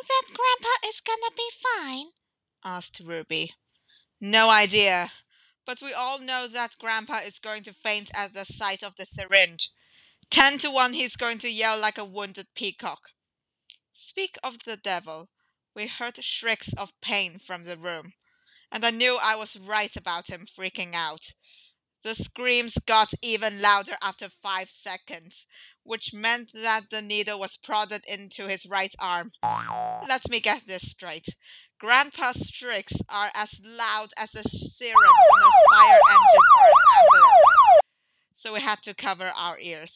think that Grandpa is gonna be fine? asked Ruby. No idea, but we all know that Grandpa is going to faint at the sight of the syringe. 10 to 1 he's going to yell like a wounded peacock. Speak of the devil. We heard shrieks of pain from the room, and I knew I was right about him freaking out. The screams got even louder after 5 seconds, which meant that the needle was prodded into his right arm. Let me get this straight. Grandpa's shrieks are as loud as the siren on a fire engine or an ambulance, so we had to cover our ears.